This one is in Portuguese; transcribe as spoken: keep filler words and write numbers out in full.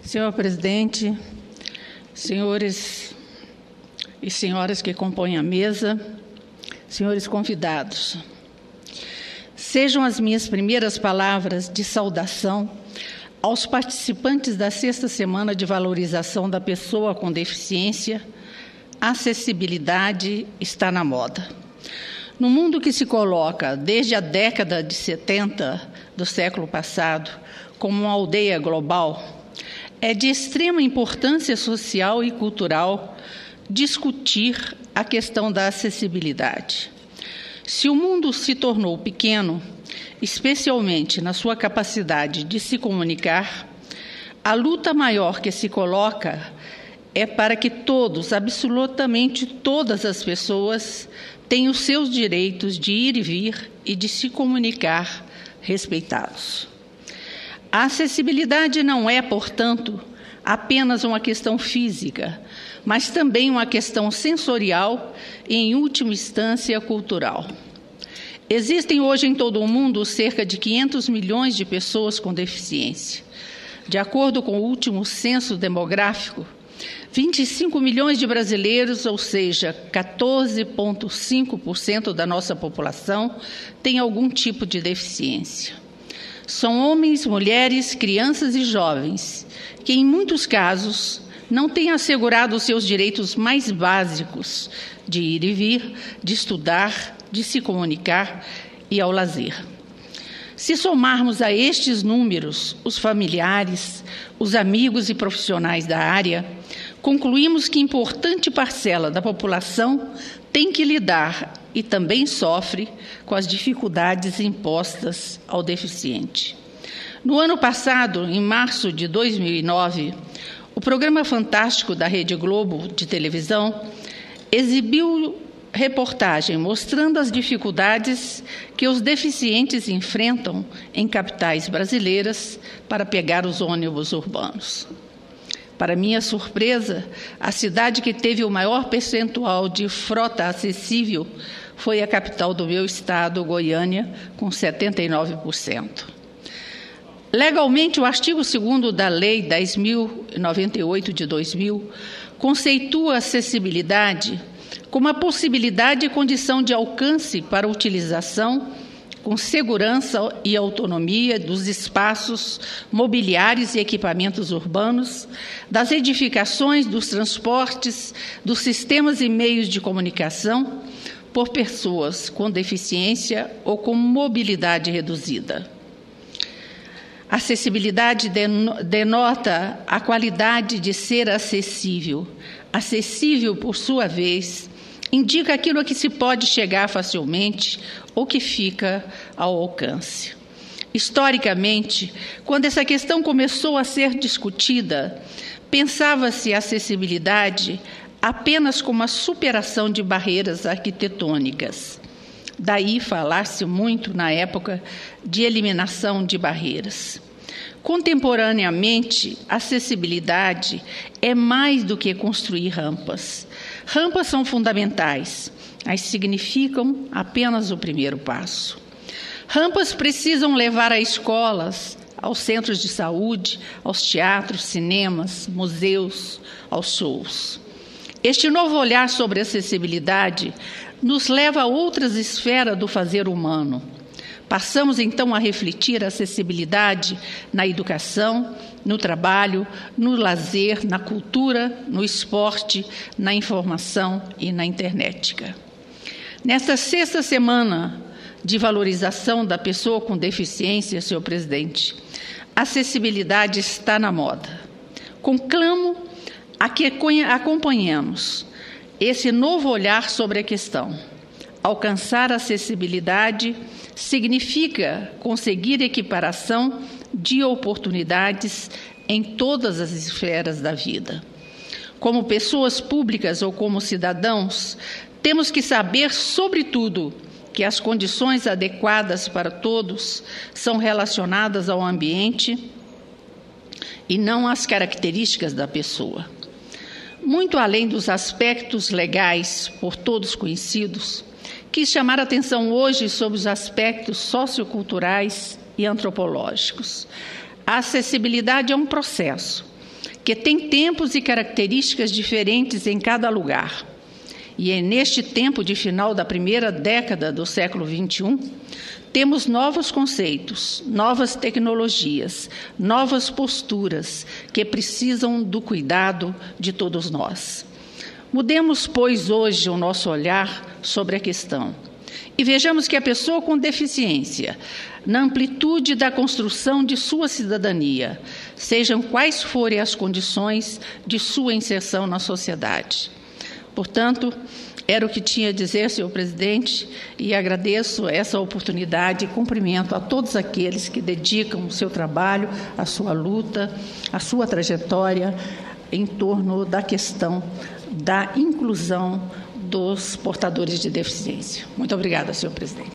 Senhor presidente, senhores e senhoras que compõem a mesa, senhores convidados, sejam as minhas primeiras palavras de saudação aos participantes da sexta semana de valorização da pessoa com deficiência. A acessibilidade está na moda. No mundo que se coloca desde a década de setenta do século passado como uma aldeia global, é de extrema importância social e cultural discutir a questão da acessibilidade. Se o mundo se tornou pequeno, especialmente na sua capacidade de se comunicar, a luta maior que se coloca é para que todos, absolutamente todas as pessoas, tenham os seus direitos de ir e vir e de se comunicar respeitados. A acessibilidade não é, portanto, apenas uma questão física, mas também uma questão sensorial e, em última instância, cultural. Existem hoje em todo o mundo cerca de quinhentos milhões de pessoas com deficiência. De acordo com o último censo demográfico, vinte e cinco milhões de brasileiros, ou seja, quatorze vírgula cinco por cento da nossa população, têm algum tipo de deficiência. São homens, mulheres, crianças e jovens que, em muitos casos, não têm assegurado os seus direitos mais básicos de ir e vir, de estudar, de se comunicar e ao lazer. Se somarmos a estes números os familiares, os amigos e profissionais da área, concluímos que importante parcela da população tem que lidar e também sofre com as dificuldades impostas ao deficiente. No ano passado, em março de dois mil e nove, o programa Fantástico da Rede Globo de televisão exibiu reportagem mostrando as dificuldades que os deficientes enfrentam em capitais brasileiras para pegar os ônibus urbanos. Para minha surpresa, a cidade que teve o maior percentual de frota acessível foi a capital do meu estado, Goiânia, com setenta e nove por cento. Legalmente, o artigo segundo da Lei dez mil e noventa e oito de dois mil conceitua a acessibilidade como a possibilidade e condição de alcance para a utilização com segurança e autonomia dos espaços mobiliários e equipamentos urbanos, das edificações, dos transportes, dos sistemas e meios de comunicação por pessoas com deficiência ou com mobilidade reduzida. Acessibilidade denota a qualidade de ser acessível. Acessível, por sua vez, indica aquilo a que se pode chegar facilmente ou que fica ao alcance. Historicamente, quando essa questão começou a ser discutida, pensava-se a acessibilidade apenas como a superação de barreiras arquitetônicas. Daí falar-se muito, na época, de eliminação de barreiras. Contemporaneamente, acessibilidade é mais do que construir rampas. Rampas são fundamentais, mas significam apenas o primeiro passo. Rampas precisam levar a escolas, aos centros de saúde, aos teatros, cinemas, museus, aos shows. Este novo olhar sobre a acessibilidade nos leva a outras esferas do fazer humano. Passamos, então, a refletir a acessibilidade na educação, no trabalho, no lazer, na cultura, no esporte, na informação e na internet. Nesta sexta semana de valorização da pessoa com deficiência, senhor presidente, a acessibilidade está na moda. Conclamo a que acompanhemos esse novo olhar sobre a questão. Alcançar a acessibilidade significa conseguir equiparação de oportunidades em todas as esferas da vida. Como pessoas públicas ou como cidadãos, temos que saber, sobretudo, que as condições adequadas para todos são relacionadas ao ambiente e não às características da pessoa. Muito além dos aspectos legais por todos conhecidos, quis chamar a atenção hoje sobre os aspectos socioculturais e antropológicos. A acessibilidade é um processo. porque tem tempos e características diferentes em cada lugar. E é neste tempo de final da primeira década do século vinte e um, temos novos conceitos, novas tecnologias, novas posturas que precisam do cuidado de todos nós. Mudemos, pois, hoje o nosso olhar sobre a questão e vejamos que a pessoa com deficiência, na amplitude da construção de sua cidadania, sejam quais forem as condições de sua inserção na sociedade. Portanto, era o que tinha a dizer, senhor presidente, e agradeço essa oportunidade e cumprimento a todos aqueles que dedicam o seu trabalho, a sua luta, a sua trajetória em torno da questão da inclusão dos portadores de deficiência. Muito obrigada, senhor presidente.